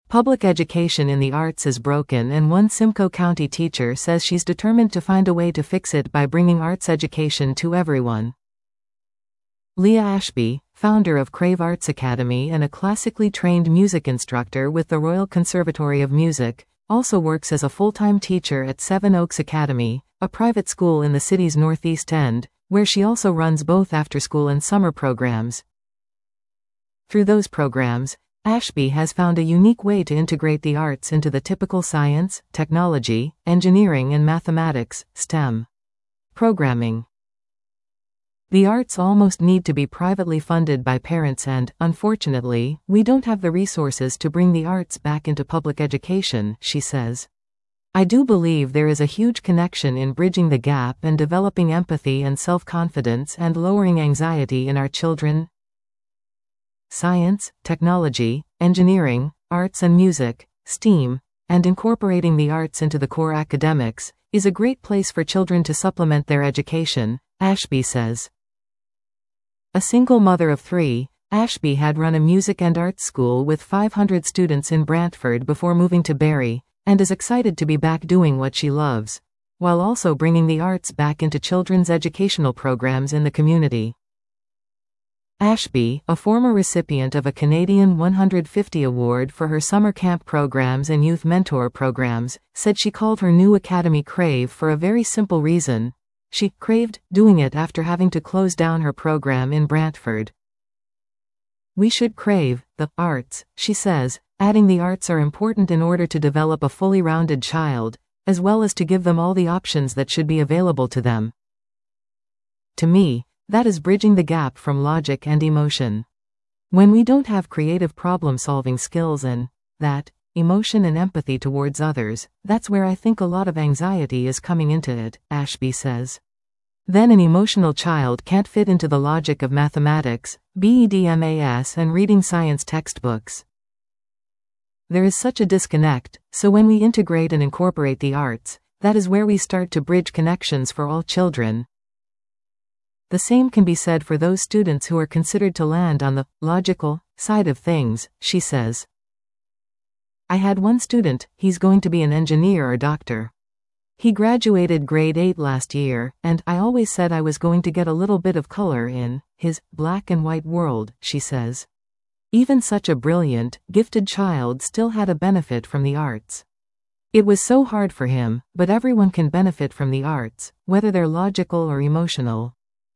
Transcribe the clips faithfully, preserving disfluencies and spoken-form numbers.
Public education in the arts is broken, and one Simcoe County teacher says she's determined to find a way to fix it by bringing arts education to everyone. Leah Ashby, founder of Crave Arts Academy and a classically trained music instructor with the Royal Conservatory of Music, also works as a full-time teacher at Seven Oaks Academy, a private school in the city's northeast end, where she also runs both after-school and summer programs. Through those programs, Ashby has found a unique way to integrate the arts into the typical science, technology, engineering and mathematics, STEM programming. The arts almost need to be privately funded by parents and, unfortunately, we don't have the resources to bring the arts back into public education, she says. I do believe there is a huge connection in bridging the gap and developing empathy and self-confidence and lowering anxiety in our children. Science, technology, engineering, arts and music, STEAM, and incorporating the arts into the core academics, is a great place for children to supplement their education, Ashby says. A single mother of three, Ashby had run a music and arts school with five hundred students in Brantford before moving to Barrie, and is excited to be back doing what she loves, while also bringing the arts back into children's educational programs in the community. Ashby, a former recipient of a Canadian one hundred fifty award for her summer camp programs and youth mentor programs, said she called her new academy Crave for a very simple reason. She craved doing it after having to close down her program in Brantford. We should crave the arts, she says, adding the arts are important in order to develop a fully rounded child, as well as to give them all the options that should be available to them. To me, that is bridging the gap from logic and emotion. When we don't have creative problem-solving skills and that emotion and empathy towards others, that's where I think a lot of anxiety is coming into it, Ashby says. Then an emotional child can't fit into the logic of mathematics, B E D M A S and reading science textbooks. There is such a disconnect, so when we integrate and incorporate the arts, that is where we start to bridge connections for all children. The same can be said for those students who are considered to land on the logical side of things, she says. I had one student, he's going to be an engineer or doctor. He graduated grade eight last year, and I always said I was going to get a little bit of color in his black and white world, she says. Even such a brilliant, gifted child still had a benefit from the arts. It was so hard for him, but everyone can benefit from the arts, whether they're logical or emotional.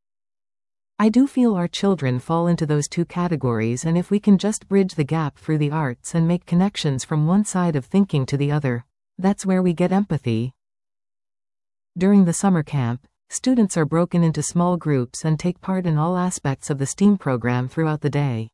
I do feel our children fall into those two categories, and if we can just bridge the gap through the arts and make connections from one side of thinking to the other, that's where we get empathy. During the summer camp, students are broken into small groups and take part in all aspects of the STEAM program throughout the day.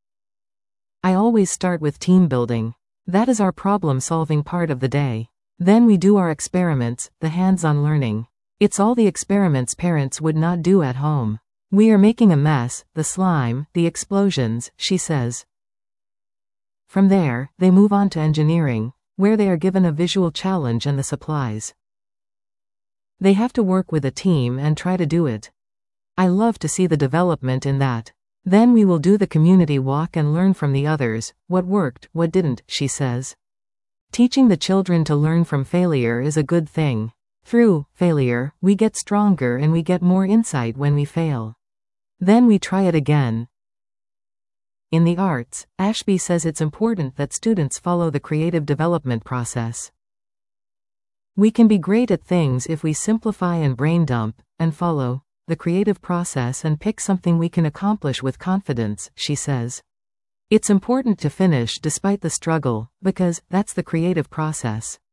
I always start with team building. That is our problem-solving part of the day. Then we do our experiments, the hands-on learning. It's all the experiments parents would not do at home. We are making a mess, the slime, the explosions, she says. From there, they move on to engineering, where they are given a visual challenge and the supplies. They have to work with a team and try to do it. I love to see the development in that. Then we will do the community walk and learn from the others, what worked, what didn't, she says. Teaching the children to learn from failure is a good thing. Through failure, we get stronger and we get more insight when we fail. Then we try it again. In the arts, Ashby says it's important that students follow the creative development process. We can be great at things if we simplify and brain dump, and follow the creative process and pick something we can accomplish with confidence, she says. It's important to finish despite the struggle, because that's the creative process.